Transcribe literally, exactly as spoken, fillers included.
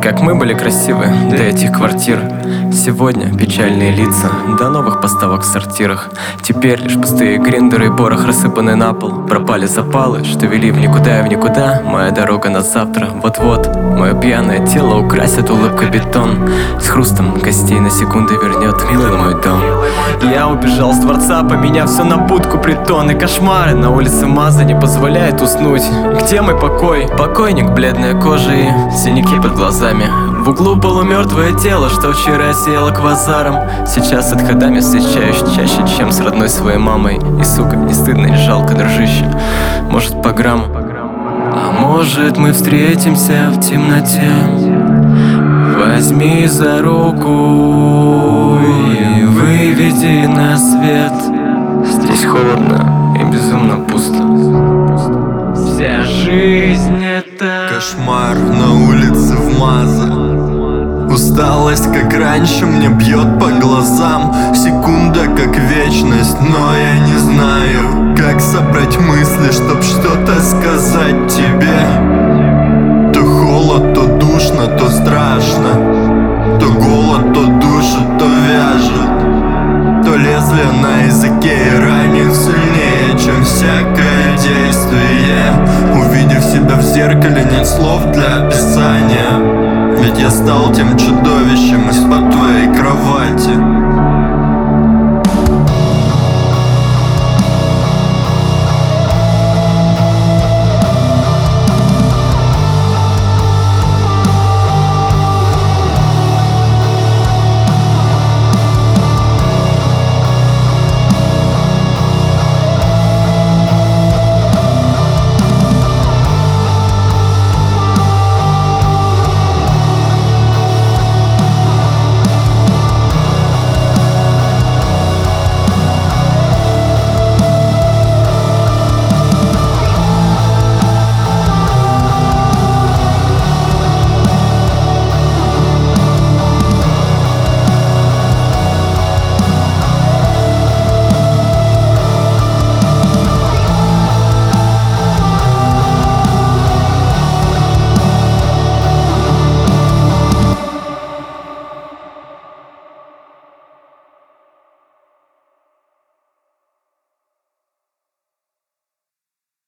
Как мы были красивы до этих квартир. Сегодня печальные лица до новых поставок в сортирах. Теперь лишь пустые гриндеры и порох, рассыпанный на пол. Пропали запалы, что вели в никуда и в никуда. Моя дорога на завтра, вот-вот. Мое пьяное тело украсит улыбкой бетон. С хрустом костей на секунды вернет милый мой дом. Я убежал с дворца, поменяв все на будку, притон и кошмары. На улице Маза не позволяет уснуть. Где мой покой? Покойник, бледная кожа и синяки под глазами. В углу полумертвое тело, что вчера сияло квазаром. Сейчас с отходами встречаюсь чаще, чем с родной своей мамой. И, сука, не стыдно, не жалко, дружище. Может, по грамму? А может, мы встретимся в темноте? Возьми за руку и выведи на свет. Здесь холодно и безумно пусто. Вся жизнь это кошмар на улице в Маза. Усталость, как раньше, мне бьет по глазам. Секунда, как вечность, но я не знаю, как собрать мысли, чтоб что-то сказать тебе. То холод, то душно, то страшно. То голод, то душит, то вяжет. То лезвие на языке и ранит сильнее, чем всякое действие. Увидев себя в зеркале, нет слов для описания. Ведь я стал тем чудовищем из-под